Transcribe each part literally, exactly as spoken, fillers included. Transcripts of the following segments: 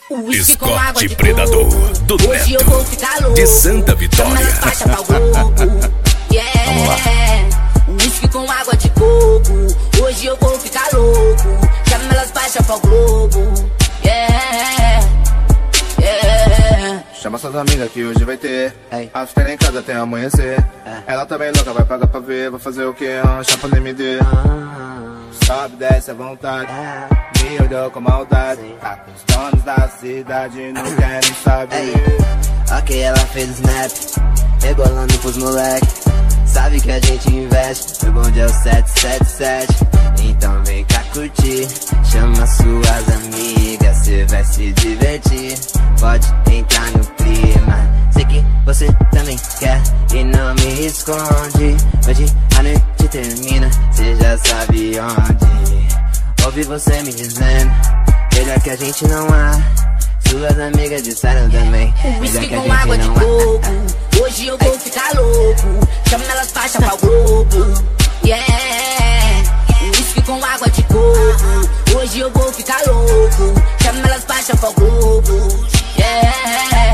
Escote Predador do Hoje eu Neto vou ficar louco, de Santa Vitória. Yeah. Vamos lá. Whisky com água de coco. Hoje eu vou ficar louco. Chama elas baixa pra Globo. Yeah. Yeah. Chama suas amigas que hoje vai ter. Ei. After em casa até amanhecer. É. Ela tá bem louca, vai pagar pra ver. Vai fazer o que? Ah, chapa no M D. Ah, Sobe, desce à vontade. ah. Me olhou com maldade. Tá com os donos da cidade, não querem saber. Ei. Ok, ela fez o snap, rebolando pros moleque. Sabe que a gente investe, o bonde é o sete sete sete. Então vem cá curtir, chama suas amigas, cê vai se divertir. Pode entrar no clima, sei que você também quer e não me esconde. Hoje a noite termina, cê já sabe onde. Ouvi você me dizendo, melhor que a gente não há. Suas amigas disseram também, melhor Whisky que a com água gente de não há. coco. Hoje eu vou ficar louco. Chama elas baixa pra Globo. Yeah. Whisky com água de coco. Hoje eu vou ficar louco. Chama elas baixa pra Globo. Yeah.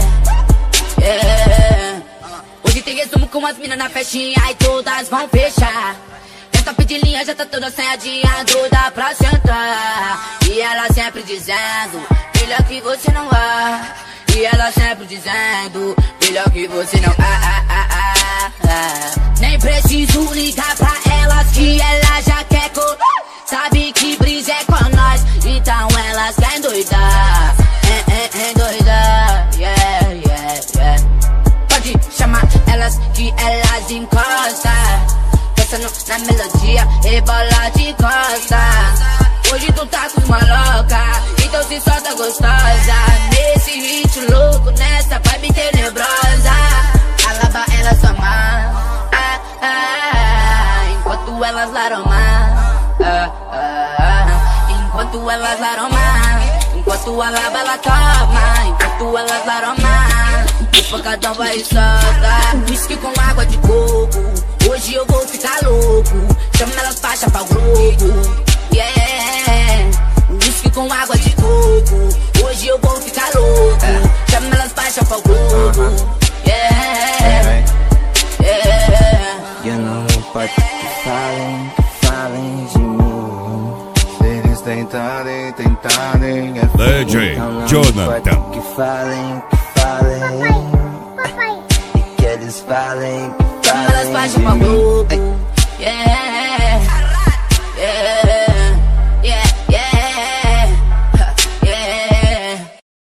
Yeah. Hoje tem resumo com as minas na festinha e todas vão fechar. Essa pedilinha já tá toda assanhadinha, doida pra sentar. E ela sempre dizendo, melhor que você não vá. E ela sempre dizendo, melhor que você não ah, ah, ah, ah, ah. Nem preciso ligar pra elas que ela já quer co. Sabe que brisa é com nós, então elas querem doidar. É, é, é doidar, yeah, yeah, yeah. Pode chamar elas que elas encostam. Pensando na melodia, rebola de costa. Hoje tu tá com uma louca, então se solta gostosa. Nesse hit louco, nessa vibe tenebrosa. Alaba elas sua mão, ah, ah, enquanto elas laromam, ah, ah, ah, enquanto elas laromam, enquanto a lava ela toma, enquanto elas laromam, o pancadão vai e solta. Whisky com água de coco. Hoje eu vou ficar louco. Chama elas baixa pra Globo. Yeah. Whisky com água de coco. Hoje eu vou ficar louco. Chama elas baixa pra Globo. Yeah. Yeah. Eu não importa que falem, que falem de mim. Se eles tentarem, tentarem, é D J Então não Jonathan. importa que falem, que falem. E que eles falem, que Chama elas falem baixa de pra mim. Globo. Yeah.